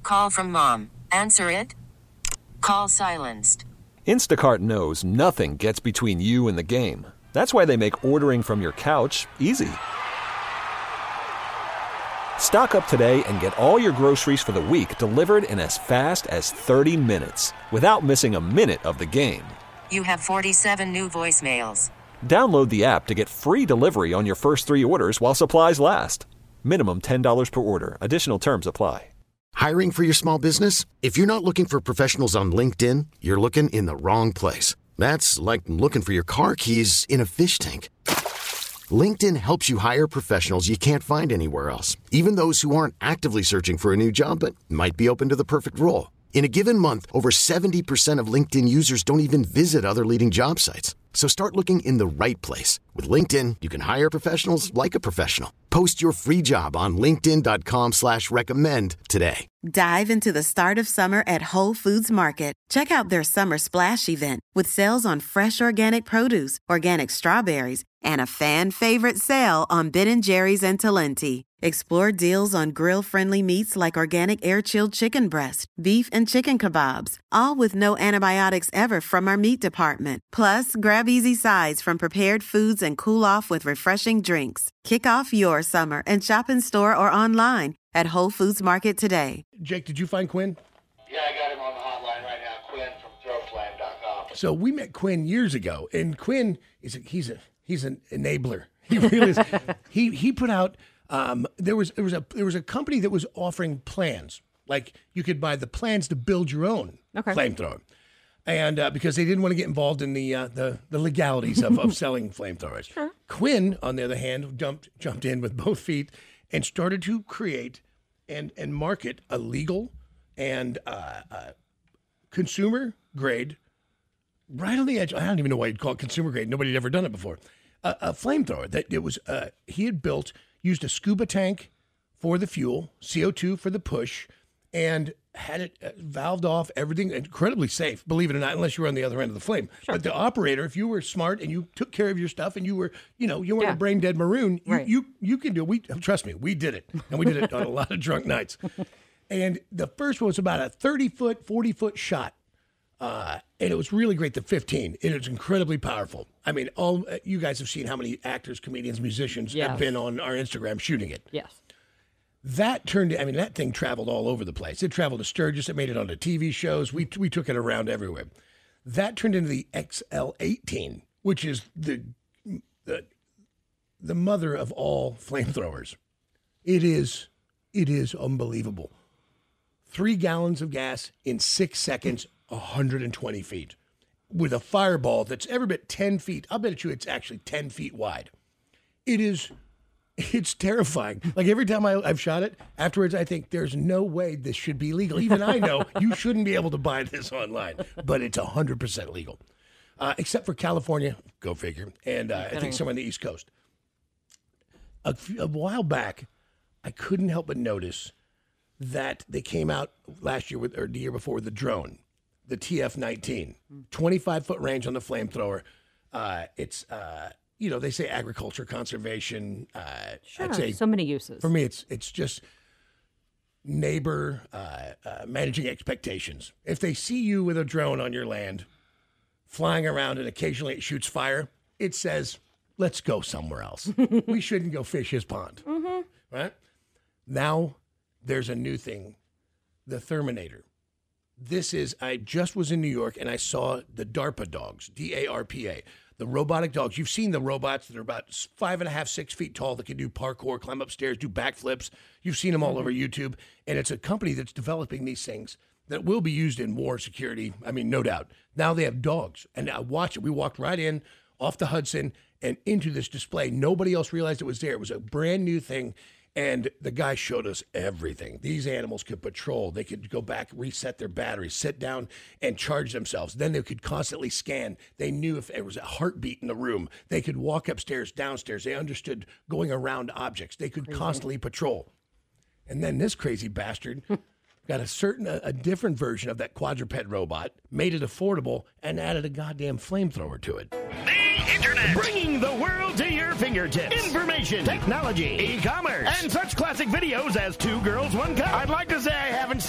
Call from mom. Answer it. Call silenced. Instacart knows nothing gets between you and the game. That's why they make ordering from your couch easy. Stock up today and get all your groceries for the week delivered in as fast as 30 minutes without missing a minute of the game. You have 47 new voicemails. Download the app to get free delivery on your first 3 orders while supplies last. Minimum $10 per order. Additional terms apply. Hiring for your small business? If you're not looking for professionals on LinkedIn, you're looking in the wrong place. That's like looking for your car keys in a fish tank. LinkedIn helps you hire professionals you can't find anywhere else, even those who aren't actively searching for a new job but might be open to the perfect role. In a given month, over 70% of LinkedIn users don't even visit other leading job sites. So start looking in the right place. With LinkedIn, you can hire professionals like a professional. Post your free job on linkedin.com/recommend today. Dive into the start of summer at Whole Foods Market. Check out their Summer Splash event with sales on fresh organic produce, organic strawberries, and a fan-favorite sale on Ben & Jerry's and Talenti. Explore deals on grill-friendly meats like organic air-chilled chicken breast, beef and chicken kebabs, all with no antibiotics ever from our meat department. Plus, grab easy sides from prepared foods and cool off with refreshing drinks. Kick off your summer and shop in store or online at Whole Foods Market today. Jake, did you find Quinn? Yeah, I got him on the hotline right now. Quinn from throwflame.com. So we met Quinn years ago, and Quinn he's an enabler. He really is. He put out there was a company that was offering plans, like you could buy the plans to build your own flamethrower, and because they didn't want to get involved in the legalities of selling flamethrowers. Sure. Quinn, on the other hand, jumped in with both feet and started to create and market a legal and consumer grade, right on the edge. I don't even know why you'd call it consumer grade. Nobody had ever done it before. A flamethrower that it was he had built, used a scuba tank for the fuel, CO2 for the push, and had it valved off, everything incredibly safe, believe it or not, unless you were on the other end of the flame. Sure. But the operator, if you were smart and you took care of your stuff and you were, you weren't a brain dead maroon, you can do it. Trust me, we did it. And we did it on a lot of drunk nights. And the first one was about a 30-foot, 40-foot shot. And it was really great, the 15. It was incredibly powerful. I mean, all you guys have seen how many actors, comedians, musicians have been on our Instagram shooting it. Yes. That that thing traveled all over the place. It traveled to Sturgis. It made it onto TV shows. We took it around everywhere. That turned into the XL-18, which is the mother of all flamethrowers. It is unbelievable. 3 gallons of gas in 6 seconds, 120 feet. With a fireball that's every bit 10 feet. I'll bet you it's actually 10 feet wide. It's terrifying. Like every time I've shot it, afterwards I think there's no way this should be legal. Even I know you shouldn't be able to buy this online, but it's 100% legal. Except for California, go figure, and I think somewhere on the East Coast. A while back, I couldn't help but notice that they came out last year or the year before with the drone, the TF-19, 25-foot range on the flamethrower. It's they say agriculture, conservation. Sure, I'd say, so many uses. For me, it's just neighbor managing expectations. If they see you with a drone on your land, flying around and occasionally it shoots fire, it says, let's go somewhere else. We shouldn't go fish his pond. Mm-hmm. Right? Now, there's a new thing, the Therminator. I just was in New York and I saw the DARPA dogs, DARPA. The robotic dogs. You've seen the robots that are about 5.5, 6 feet tall that can do parkour, climb upstairs, do backflips. You've seen them all over YouTube. And it's a company that's developing these things that will be used in war security. I mean, no doubt. Now they have dogs. And I watched it. We walked right in off the Hudson and into this display. Nobody else realized it was there. It was a brand new thing. And the guy showed us everything. These animals could patrol. They could go back, reset their batteries, sit down and charge themselves. Then they could constantly scan. They knew if there was a heartbeat in the room. They could walk upstairs, downstairs. They understood going around objects. They could constantly patrol. And then this crazy bastard got a different version of that quadruped robot, made it affordable, and added a goddamn flamethrower to it. The Internet. Bringing the world to your fingertips. Information, technology, e-commerce, and such classic videos as 2 Girls, 1 Cup. I'd like to say I haven't seen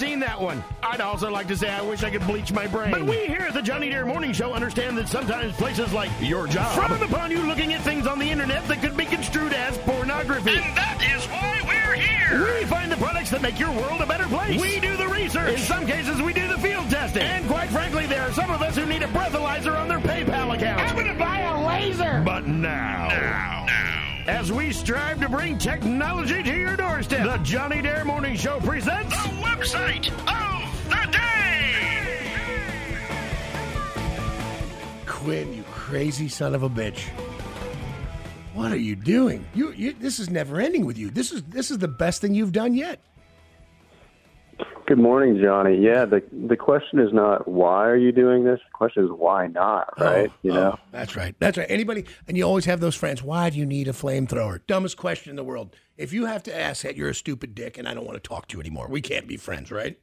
seen that one. I'd also like to say I wish I could bleach my brain. But we here at the Johnny Dare Morning Show understand that sometimes places like your job frown upon you looking at things on the internet that could be construed as pornography. And that is why we're here. We find the products that make your world a better place. We do the research. In some cases, we do the field testing. And quite frankly, there are some of us who need a breathalyzer on their PayPal account. I'm going to buy a laser. But now, as we strive to bring technology to your doorstep, the Johnny Dare Morning Show presents the website of the day. Quinn, you crazy son of a bitch. What are you doing? You this is never ending with you. This is the best thing you've done yet. Good morning, Johnny. Yeah, the question is not why are you doing this? The question is why not, right? That's right. That's right. Anybody, and you always have those friends. Why do you need a flamethrower? Dumbest question in the world. If you have to ask that, you're a stupid dick, and I don't want to talk to you anymore. We can't be friends, right?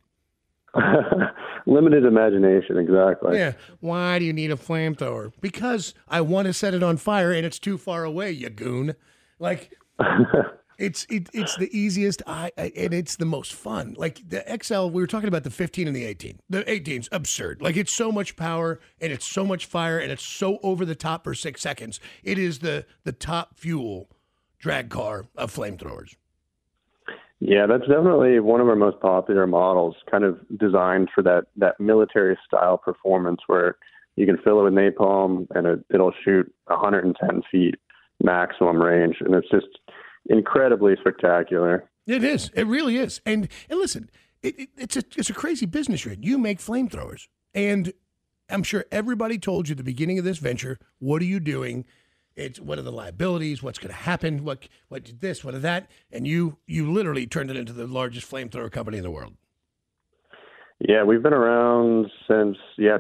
Limited imagination, exactly. Yeah. Why do you need a flamethrower? Because I want to set it on fire, and it's too far away, you goon. Like. It's the easiest, and it's the most fun. Like the XL, we were talking about the 15 and the 18. The 18's absurd. Like it's so much power, and it's so much fire, and it's so over the top for 6 seconds. It is the top fuel drag car of flamethrowers. Yeah, that's definitely one of our most popular models, kind of designed for that military-style performance where you can fill it with napalm, and it'll shoot 110 feet maximum range, and it's just incredibly spectacular. It is. It really is. And listen, it's a crazy business you're in. You make flamethrowers, and I'm sure everybody told you at the beginning of this venture, what are you doing? What are the liabilities? What's going to happen? What did this? What did that? And you literally turned it into the largest flamethrower company in the world. Yeah, we've been around since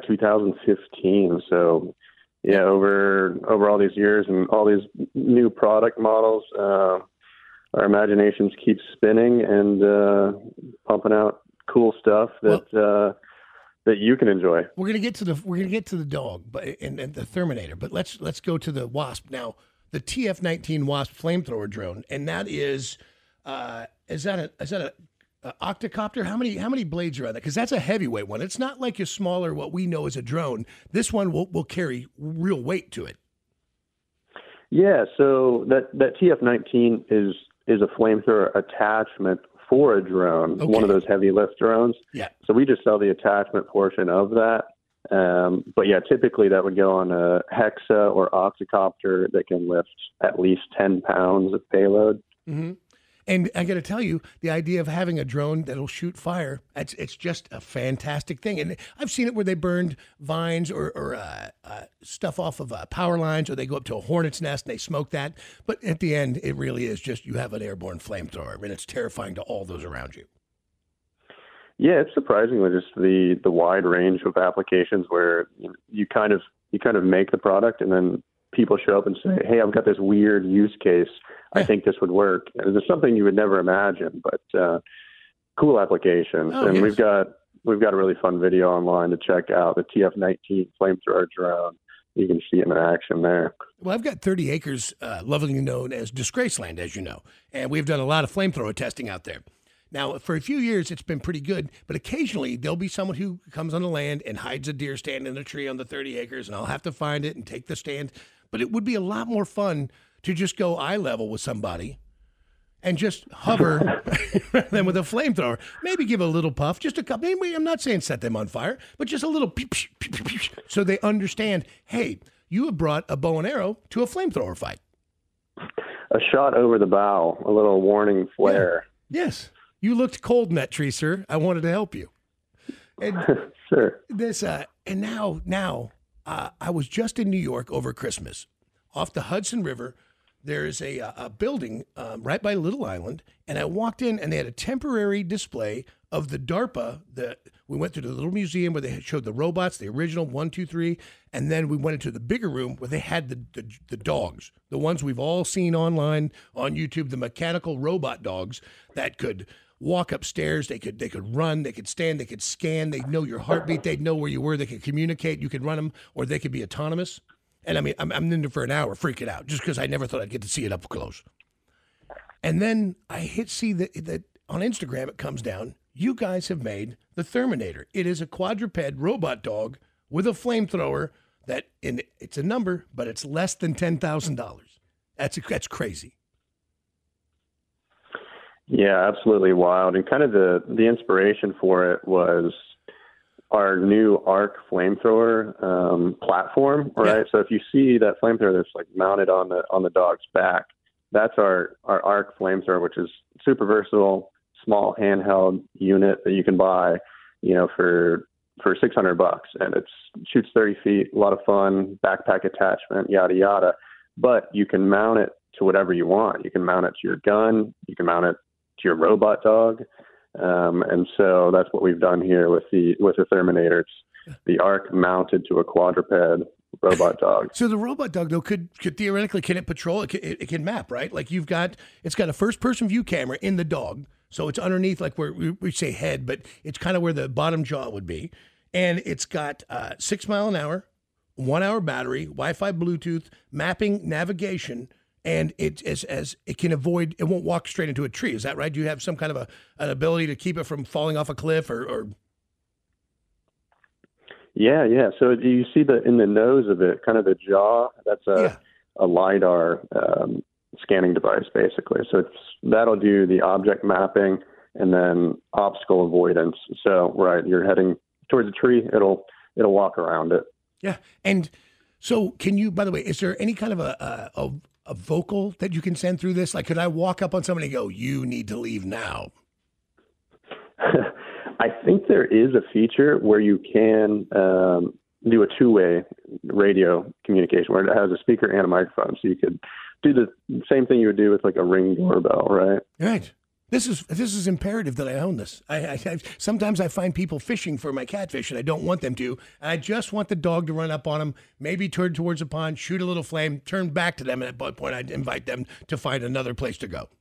2015. So yeah, over all these years and all these new product models, our imaginations keep spinning and pumping out cool stuff that you can enjoy. We're gonna get to the dog, and the Terminator, but let's go to the Wasp now. The TF-19 Wasp flamethrower drone, and that is that a octocopter? How many blades are on that? Because that's a heavyweight one. It's not like a smaller, what we know as a drone. This one will carry real weight to it. Yeah, so that TF-19 is a flamethrower attachment for a drone, one of those heavy lift drones. Yeah. So we just sell the attachment portion of that. But yeah, typically that would go on a Hexa or octocopter that can lift at least 10 pounds of payload. Mm-hmm. And I got to tell you, the idea of having a drone that'll shoot fire, it's just a fantastic thing. And I've seen it where they burned vines or stuff off of power lines, or they go up to a hornet's nest and they smoke that. But at the end, it really is just you have an airborne flamethrower, and it's terrifying to all those around you. Yeah, it's surprisingly just the wide range of applications where you kind of make the product, and then people show up and say, "Hey, I've got this weird use case. I think this would work." And it's something you would never imagine, but cool applications. Yes. We've got a really fun video online to check out, the TF-19 flamethrower drone. You can see it in action there. Well, I've got 30 acres, lovingly known as Disgraceland, as you know, and we've done a lot of flamethrower testing out there. Now, for a few years, it's been pretty good, but occasionally there'll be someone who comes on the land and hides a deer stand in a tree on the 30 acres, and I'll have to find it and take the stand. But it would be a lot more fun to just go eye level with somebody and just hover than with a flamethrower. Maybe give a little puff, just a couple. Maybe, I'm not saying set them on fire, but just a little so they understand, hey, you have brought a bow and arrow to a flamethrower fight. A shot over the bow, a little warning flare. Yeah. Yes. You looked cold in that tree, sir. I wanted to help you. And sure. This and now I was just in New York over Christmas. Off the Hudson River, there's a building right by Little Island, and I walked in, and they had a temporary display of the DARPA. We went to the little museum where they showed the robots, the original 1, 2, 3, and then we went into the bigger room where they had the dogs, the ones we've all seen online on YouTube, the mechanical robot dogs that could walk upstairs, they could run, they could stand, they could scan, they'd know your heartbeat, they'd know where you were, they could communicate, you could run them, or they could be autonomous. And I mean, I'm in there for an hour freaking out just because I never thought I'd get to see it up close. And then I see that on Instagram, it comes down, you guys have made the Therminator. It is a quadruped robot dog with a flamethrower it's a number, but it's less than $10,000. That's crazy. Yeah, absolutely wild. And kind of the inspiration for it was our new ARC flamethrower platform, right? Yeah. So if you see that flamethrower that's like mounted on the dog's back, that's our ARC flamethrower, which is super versatile, small handheld unit that you can buy, for $600, and it shoots 30 feet, a lot of fun, backpack attachment, yada yada. But you can mount it to whatever you want. You can mount it to your gun, you can mount it to your robot dog, and so that's what we've done here with the Therminator. It's the ARC mounted to a quadruped robot dog. So the robot dog, though, could theoretically, can it patrol? It can map, right? Like it's got a first-person view camera in the dog, so it's underneath, like where we say head, but it's kind of where the bottom jaw would be. And it's got 6 mile an hour, 1 hour battery, Wi-Fi, Bluetooth, mapping, navigation, and it can avoid. It won't walk straight into a tree. Is that right? Do you have some kind of an ability to keep it from falling off a cliff or? Yeah. So you see in the nose of it, kind of the jaw. That's a LiDAR scanning device, basically. So that'll do the object mapping and then obstacle avoidance. So right, you're heading towards a tree, it'll walk around it. Yeah. And so can you, by the way, is there any kind of a vocal that you can send through this? Like, could I walk up on somebody and go, "You need to leave now"? I think there is a feature where you can do a two-way radio communication where it has a speaker and a microphone. So you could do the same thing you would do with like a Ring doorbell, right? Right. This is imperative that I own this. I sometimes I find people fishing for my catfish, and I don't want them to. And I just want the dog to run up on them, maybe turn towards the pond, shoot a little flame, turn back to them, and at that point I'd invite them to find another place to go.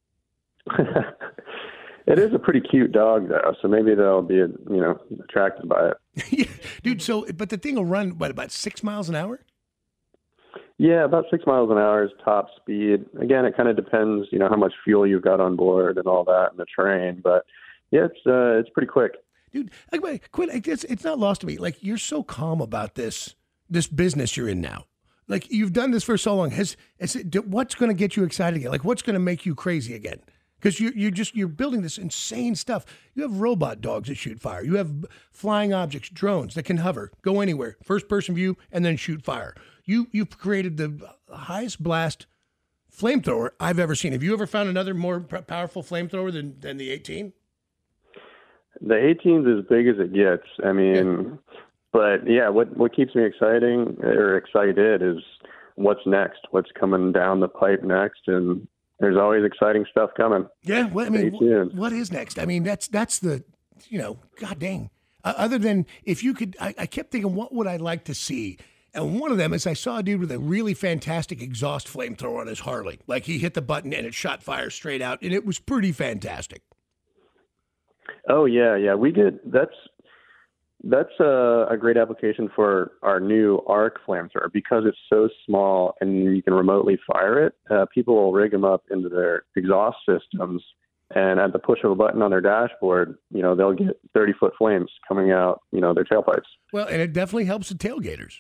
It is a pretty cute dog, though, so maybe they'll be, attracted by it. Yeah, dude. But the thing will run about 6 miles an hour. Yeah, about 6 miles an hour is top speed. Again, it kind of depends, how much fuel you've got on board and all that in the terrain. But yeah, it's pretty quick. Dude, Quinn, it's not lost to me. Like, you're so calm about this business you're in now. Like, you've done this for so long. What's going to get you excited again? Like, what's going to make you crazy again? Because you're building this insane stuff. You have robot dogs that shoot fire. You have flying objects, drones that can hover, go anywhere, first person view, and then shoot fire. You've created the highest blast flamethrower I've ever seen. Have you ever found another more powerful flamethrower than the 18? The 18 is as big as it gets. I mean, But yeah, what keeps me excited is what's next, what's coming down the pipe next, and there's always exciting stuff coming. Yeah, well, I mean, what is next? I mean, that's the, God dang. Other than if you could, I kept thinking, what would I like to see? And one of them is I saw a dude with a really fantastic exhaust flamethrower on his Harley. Like he hit the button and it shot fire straight out, and it was pretty fantastic. Oh yeah, we did. That's a great application for our new ARC flamethrower because it's so small and you can remotely fire it. People will rig them up into their exhaust systems, and at the push of a button on their dashboard, they'll get 30-foot flames coming out, their tailpipes. Well, and it definitely helps the tailgaters.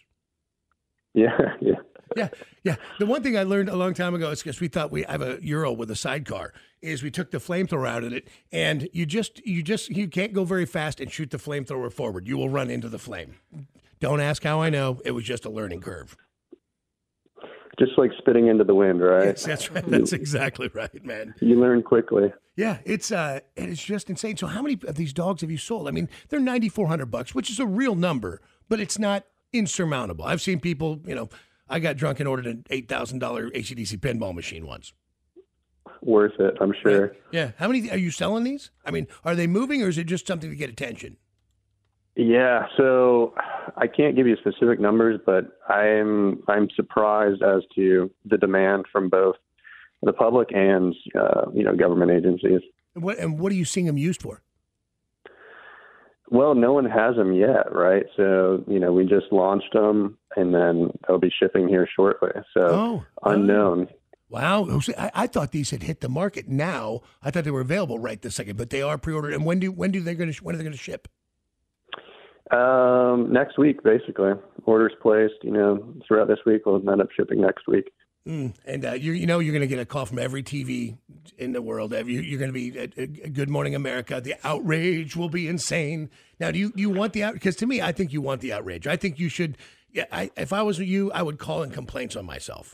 Yeah. The one thing I learned a long time ago is because we thought we have a Euro with a sidecar is we took the flamethrower out of it, and you can't go very fast and shoot the flamethrower forward. You will run into the flame. Don't ask how I know. It was just a learning curve. Just like spitting into the wind, right? Yes, that's right. That's exactly right, man. You learn quickly. Yeah, it's just insane. So how many of these dogs have you sold? I mean, they're $9,400, which is a real number, but it's not insurmountable. I've seen people, I got drunk and ordered an $8,000 AC/DC pinball machine once. Worth it, I'm sure. Right. Yeah. How many are you selling these? I mean, are they moving or is it just something to get attention? Yeah, so I can't give you specific numbers, but I'm surprised as to the demand from both the public and government agencies. And what are you seeing them used for? Well, no one has them yet, right? So, we just launched them, and then they'll be shipping here shortly. So, unknown. Wow. Jose, I thought these had hit the market now. I thought they were available right this second, but they are pre-ordered. And when are they going to ship? Next week, basically. Orders placed, throughout this week. We'll end up shipping next week. And you're going to get a call from every TV in the world. You're going to be at Good Morning America. The outrage will be insane. Now, do you want the outrage? Because to me, I think you want the outrage. I think you should. Yeah, if I was you, I would call in complaints on myself.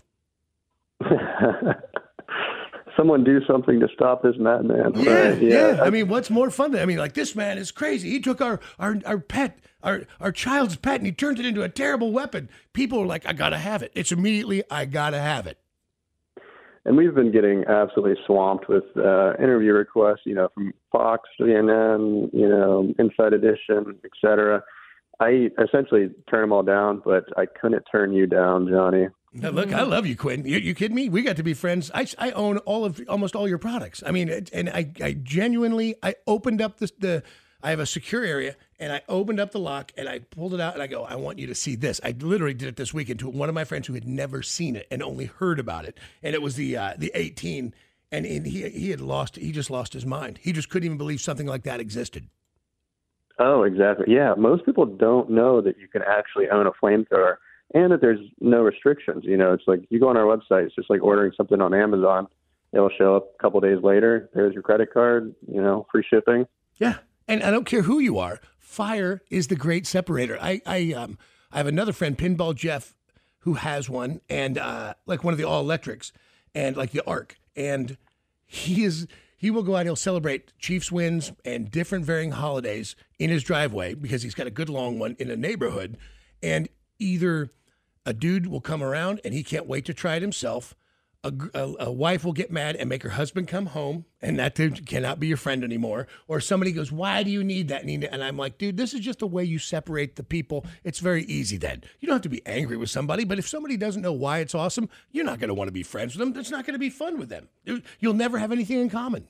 Someone do something to stop this madman. Yeah, right? yeah. I mean, what's more fun than, this man is crazy. He took our pet, our child's pet, and he turned it into a terrible weapon. People are like, I got to have it. It's immediately, I got to have it. And we've been getting absolutely swamped with interview requests, from Fox, CNN, Inside Edition, et cetera. I essentially turn them all down, but I couldn't turn you down, Johnny. Now, look, I love you, Quinn. You kidding me? We got to be friends. I own almost all your products. I mean, and I genuinely, I opened up I have a secure area, and I opened up the lock, and I pulled it out, and I go, I want you to see this. I literally did it this weekend to one of my friends who had never seen it and only heard about it, and it was the 18, and he just lost his mind. He just couldn't even believe something like that existed. Oh, exactly. Yeah, most people don't know that you can actually own a flamethrower. And that there's no restrictions. It's like you go on our website, it's just like ordering something on Amazon. It'll show up a couple days later. There's your credit card, free shipping. Yeah. And I don't care who you are. Fire is the great separator. I have another friend, Pinball Jeff, who has one, and like one of the all electrics, and like the Arc. And he will go out, he'll celebrate Chiefs wins and different varying holidays in his driveway because he's got a good long one in a neighborhood. And either a dude will come around and he can't wait to try it himself. A wife will get mad and make her husband come home, and that dude cannot be your friend anymore. Or somebody goes, why do you need that? And I'm like, dude, this is just the way you separate the people. It's very easy then. You don't have to be angry with somebody, but if somebody doesn't know why it's awesome, you're not going to want to be friends with them. It's not going to be fun with them. You'll never have anything in common.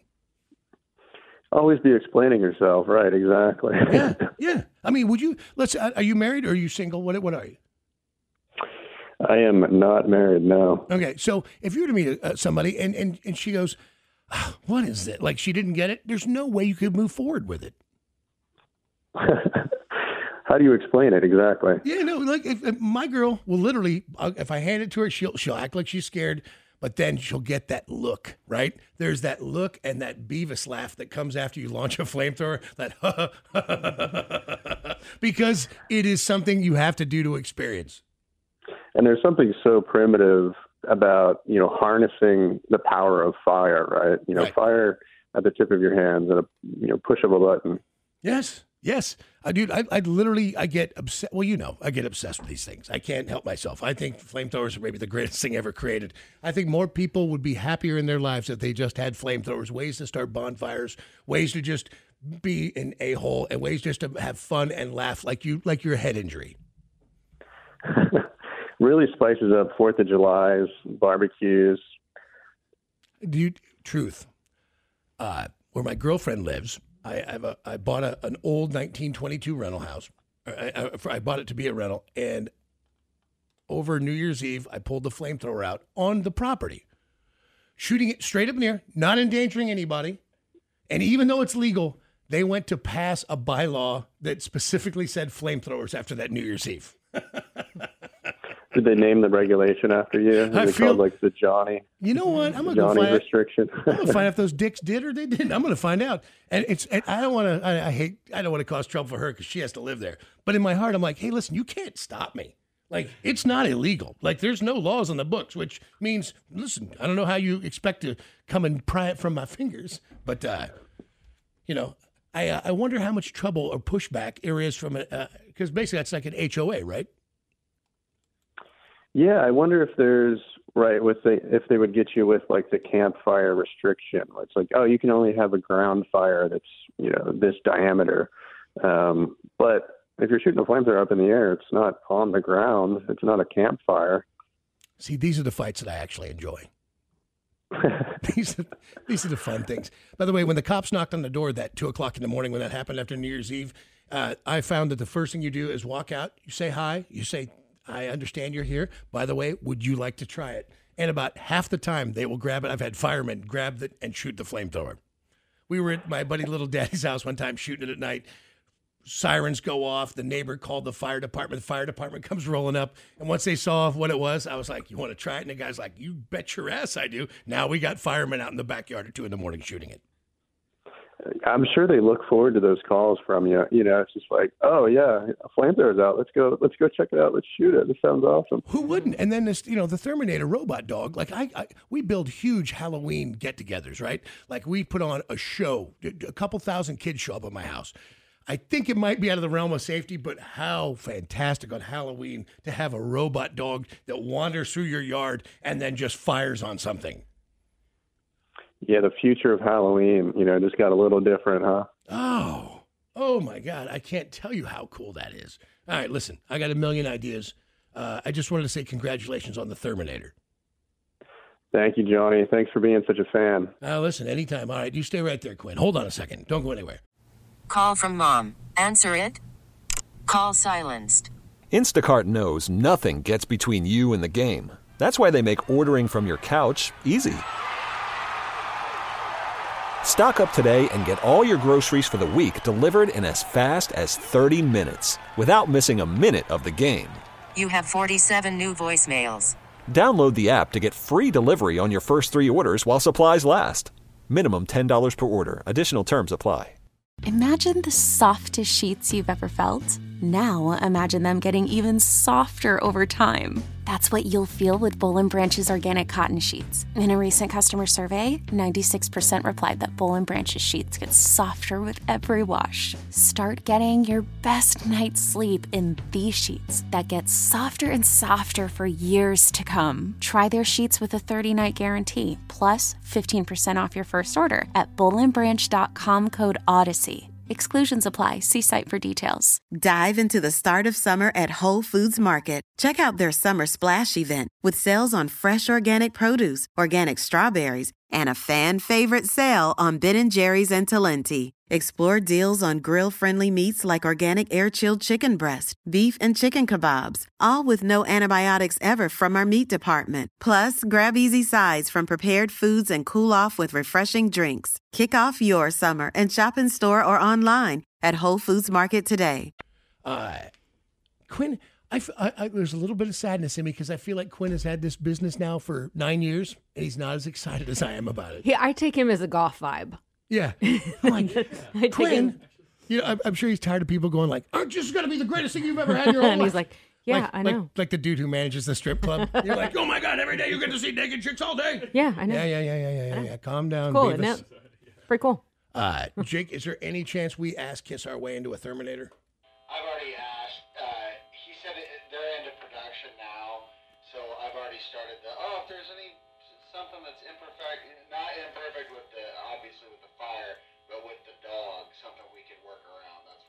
Always be explaining yourself. Right, exactly. Yeah. I mean, are you married or are you single? What are you? I am not married, no. Okay, so if you were to meet somebody and she goes, what is it? Like she didn't get it, there's no way you could move forward with it. How do you explain it exactly? Yeah, no, like if my girl will literally, if I hand it to her, she'll act like she's scared, but then she'll get that look, right? There's that look and that Beavis laugh that comes after you launch a flamethrower, that because it is something you have to do to experience. And there's something so primitive about, harnessing the power of fire, right? Right. Fire at the tip of your hands and a push of a button. Yes. Dude, I get upset. Well, I get obsessed with these things. I can't help myself. I think flamethrowers are maybe the greatest thing ever created. I think more people would be happier in their lives if they just had flamethrowers, ways to start bonfires, ways to just be an a-hole, and ways just to have fun and laugh like your head injury. Really spices up 4th of July's, barbecues. Truth. Where my girlfriend lives, I bought an old 1922 rental house. I bought it to be a rental, and over New Year's Eve, I pulled the flamethrower out on the property, shooting it straight up in the air, not endangering anybody. And even though it's legal, they went to pass a bylaw that specifically said flamethrowers after that New Year's Eve. Did they name the regulation after you? I feel called like the Johnny. You know what? I'm Johnny restriction. I'm gonna find out if those dicks did or they didn't. I'm gonna find out. And I don't want to. I don't want to cause trouble for her because she has to live there. But in my heart, I'm like, hey, listen, you can't stop me. Like, it's not illegal. Like, there's no laws on the books, which means, listen, I don't know how you expect to come and pry it from my fingers, but I wonder how much trouble or pushback there is from it, because basically that's like an HOA, right? Yeah, I wonder if there's if they would get you with like the campfire restriction. It's like, oh, you can only have a ground fire that's this diameter. But if you're shooting a flamethrower up in the air, it's not on the ground. It's not a campfire. See, these are the fights that I actually enjoy. These are the fun things. By the way, when the cops knocked on the door that 2:00 in the morning when that happened after New Year's Eve, I found that the first thing you do is walk out. You say hi. You say, I understand you're here. By the way, would you like to try it? And about half the time, they will grab it. I've had firemen grab it and shoot the flamethrower. We were at my buddy Little Daddy's house one time shooting it at night. Sirens go off. The neighbor called the fire department. The fire department comes rolling up. And once they saw what it was, I was like, you want to try it? And the guy's like, you bet your ass I do. Now we got firemen out in the backyard at 2 a.m. shooting it. I'm sure they look forward to those calls from you. You know, it's just like, oh yeah, a flamethrower's out. Let's go check it out. Let's shoot it. This sounds awesome. Who wouldn't? And then this, the Terminator robot dog. Like we build huge Halloween get-togethers, right? Like we put on a show. A couple thousand kids show up at my house. I think it might be out of the realm of safety, but how fantastic on Halloween to have a robot dog that wanders through your yard and then just fires on something. Yeah, the future of Halloween, just got a little different, huh? Oh my God. I can't tell you how cool that is. All right, listen, I got a million ideas. I just wanted to say congratulations on the Terminator. Thank you, Johnny. Thanks for being such a fan. Listen, anytime. All right, you stay right there, Quinn. Hold on a second. Don't go anywhere. Call from mom. Answer it. Call silenced. Instacart knows nothing gets between you and the game. That's why they make ordering from your couch easy. Stock up today and get all your groceries for the week delivered in as fast as 30 minutes without missing a minute of the game. You have 47 new voicemails. Download the app to get free delivery on your first 3 orders while supplies last. Minimum $10 per order. Additional terms apply. Imagine the softest sheets you've ever felt. Now imagine them getting even softer over time. That's what you'll feel with Boll & Branch's organic cotton sheets. In a recent customer survey, 96% replied that Boll & Branch's sheets get softer with every wash. Start getting your best night's sleep in these sheets that get softer and softer for years to come. Try their sheets with a 30-night guarantee, plus 15% off your first order at bollandbranch.com code Odyssey. Exclusions apply. See site for details. Dive into the start of summer at Whole Foods Market. Check out their Summer Splash event with sales on fresh organic produce, organic strawberries, and a fan-favorite sale on Ben & Jerry's and Talenti. Explore deals on grill-friendly meats like organic air-chilled chicken breast, beef and chicken kebabs, all with no antibiotics ever from our meat department. Plus, grab easy sides from prepared foods and cool off with refreshing drinks. Kick off your summer and shop in store or online at Whole Foods Market today. Quinn, there's a little bit of sadness in me because I feel like Quinn has had this business now for 9 years, and he's not as excited as I am about it. Yeah, I take him as a goth vibe. Yeah. I'm like, Quinn, I'm sure he's tired of people going like, aren't you just going to be the greatest thing you've ever had in your whole life? And he's like, yeah, I know. Like the dude who manages the strip club. You're like, oh my God, every day you get to see naked chicks all day. Yeah, I know. Yeah. Calm down, cool, Beavis. isn't it? Pretty cool. Jake, is there any chance we ass-kiss our way into a Terminator? I've already asked. He said they're into production now, so I've already started if there's something that's imperfect, not imperfect with obviously with the fire, but with the dog, something we can work around. That's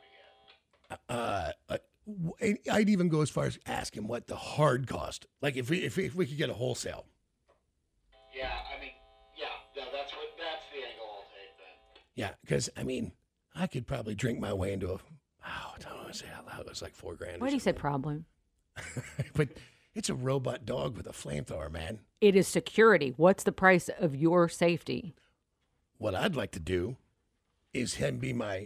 what I'm trying to get. I'd even go as far as ask him what the hard cost. Like if we could get a wholesale. Yeah, that's the angle I'll take then. Yeah, because I could probably drink my way into I don't want to say it out loud. It was like $4,000. Why do you say problem? But it's a robot dog with a flamethrower, man. It is security. What's the price of your safety? What I'd like to do is him be my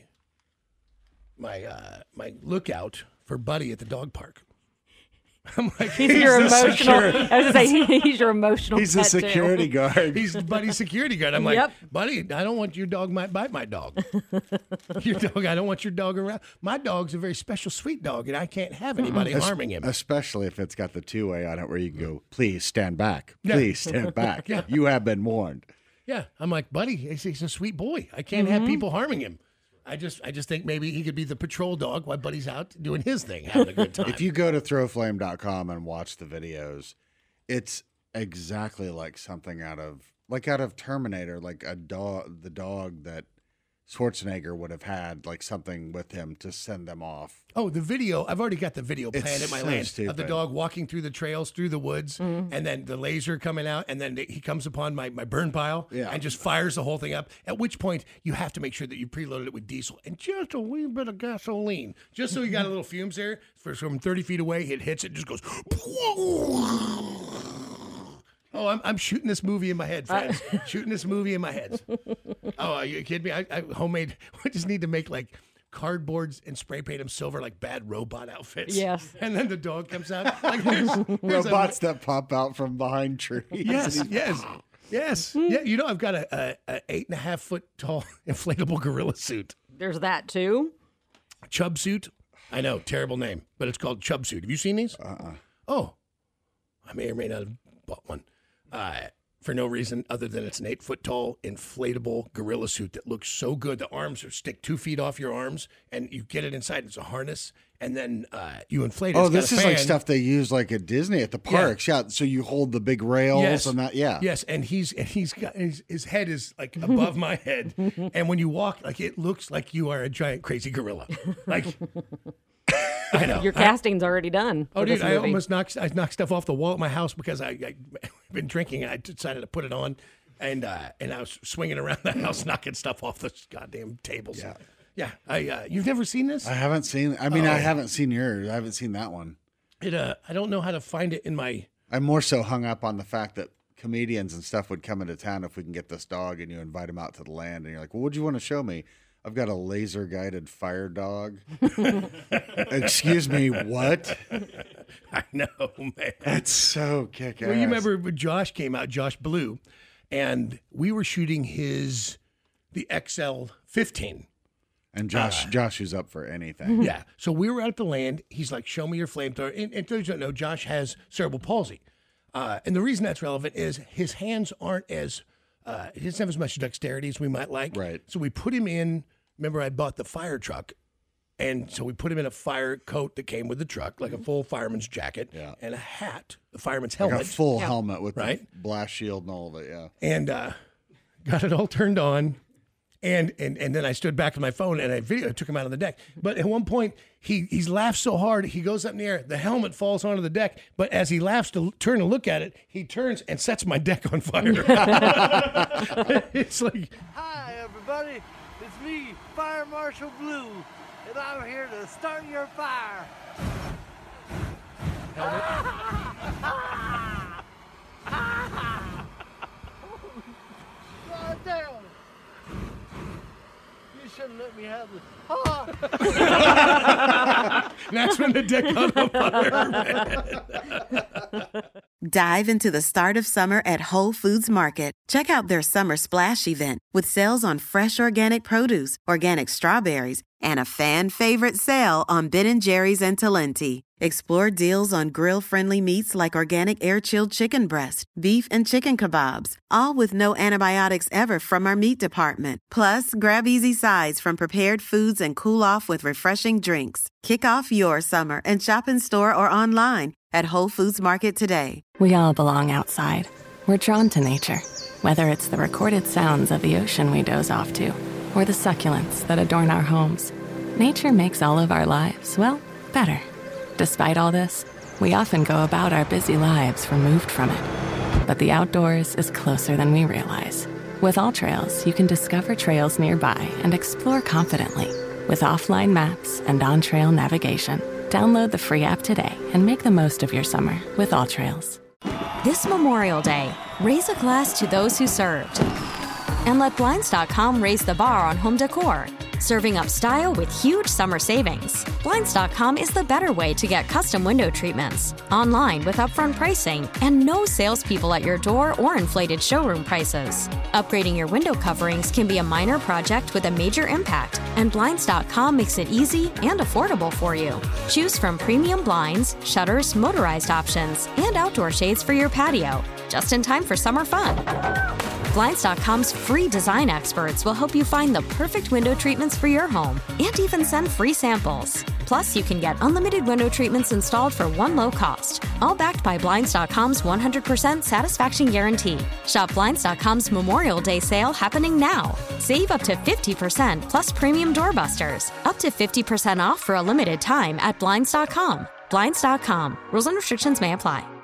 lookout for Buddy at the dog park. I'm like, he's your emotional. I was going to say he's your emotional. He's the security guard. He's Buddy's security guard. I'm like, Buddy, I don't want your dog might bite my dog. Your dog, I don't want your dog around. My dog's a very special, sweet dog, and I can't have anybody harming him. Especially if it's got the two-way on it, where you can go, please stand back. Please stand back. You have been warned. Yeah, I'm like, Buddy, he's a sweet boy. I can't have people harming him. I just think maybe he could be the patrol dog while Buddy's out doing his thing, having a good time. If you go to throwflame.com and watch the videos, it's exactly like something out of Terminator, like the dog that Schwarzenegger would have had, like something with him to send them off. Oh, the video. I've already got the video planned at my land stupid. Of the dog walking through the trails, through the woods, and then the laser coming out, and then he comes upon my burn pile and just fires the whole thing up, at which point you have to make sure that you preloaded it with diesel and just a wee bit of gasoline, just so you got a little fumes there. From 30 feet away, it hits it, just goes, Oh, I'm shooting this movie in my head, friends. Shooting this movie in my head. Oh, are you kidding me? I homemade. We just need to make like cardboards and spray paint them silver like bad robot outfits. Yes. And then the dog comes out. Like robots that pop out from behind trees. Yes. Yeah, you know, I've got a 8.5 foot tall inflatable gorilla suit. There's that too. Chub suit. I know, terrible name, but it's called Chub suit. Have you seen these? Oh, I may or may not have bought one. For no reason other than it's an 8 foot tall inflatable gorilla suit that looks so good. The arms stick 2 feet off your arms, and you get it inside. It's a harness, and then you inflate it. Oh, this is like stuff they use like at Disney at the parks. Yeah, so you hold the big rails and that. Yeah, yes, and he's got his head is like above my head, and when you walk, like it looks like you are a giant crazy gorilla. Like. I know. Your casting's already done. Oh, dude, I almost knocked stuff off the wall at my house because I've been drinking. I decided to put it on, and I was swinging around the house, knocking stuff off the goddamn tables. Yeah. You've never seen this? I haven't seen. I mean, I haven't seen yours. I haven't seen that one. I don't know how to find it in my. I'm more so hung up on the fact that comedians and stuff would come into town if we can get this dog, and you invite him out to the land, and you're like, well, what'd you want to show me? I've got a laser-guided fire dog. Excuse me, what? I know, man. That's so kick-ass. Well, you remember when Josh came out, Josh Blue, and we were shooting the XL-15. And Josh is up for anything. Yeah. So we were out at the land. He's like, show me your flamethrower. And those who don't know, Josh has cerebral palsy. And the reason that's relevant is his hands aren't as... he doesn't have as much dexterity as we might like. Right. So we put him in... Remember, I bought the fire truck, and so we put him in a fire coat that came with the truck, like a full fireman's jacket and a hat, the fireman's helmet. Like a full helmet with the blast shield and all of it, yeah. And got it all turned on, and then I stood back on my phone, and I took him out on the deck. But at one point, he's laughed so hard, he goes up in the air, the helmet falls onto the deck, but as he laughs to turn and look at it, he turns and sets my deck on fire. It's like... Hi, everybody. It's me, Fire Marshal Blue, and I'm here to start your fire. God damn. You shouldn't let me have this. That's when the deck got on fire. Dive into the start of summer at Whole Foods Market. Check out their Summer Splash event with sales on fresh organic produce, organic strawberries, and a fan-favorite sale on Ben & Jerry's and Talenti. Explore deals on grill-friendly meats like organic air-chilled chicken breast, beef, and chicken kebabs, all with no antibiotics ever from our meat department. Plus, grab easy sides from prepared foods and cool off with refreshing drinks. Kick off your summer and shop in store or online at Whole Foods Market today. We all belong outside. We're drawn to nature, whether it's the recorded sounds of the ocean we doze off to, or the succulents that adorn our homes. Nature makes all of our lives, well, better. Despite all this, we often go about our busy lives removed from it. But the outdoors is closer than we realize. With AllTrails, you can discover trails nearby and explore confidently. With offline maps and on-trail navigation, download the free app today and make the most of your summer with AllTrails. This Memorial Day, raise a glass to those who served. And let Blinds.com raise the bar on home decor. Serving up style with huge summer savings. Blinds.com is the better way to get custom window treatments. Online with upfront pricing and no salespeople at your door or inflated showroom prices. Upgrading your window coverings can be a minor project with a major impact, and Blinds.com makes it easy and affordable for you. Choose from premium blinds, shutters, motorized options, and outdoor shades for your patio. Just in time for summer fun. Blinds.com's free design experts will help you find the perfect window treatments for your home and even send free samples. Plus, you can get unlimited window treatments installed for one low cost, all backed by Blinds.com's 100% satisfaction guarantee. Shop Blinds.com's Memorial Day sale happening now. Save up to 50% plus premium doorbusters. Up to 50% off for a limited time at Blinds.com. Blinds.com. Rules and restrictions may apply.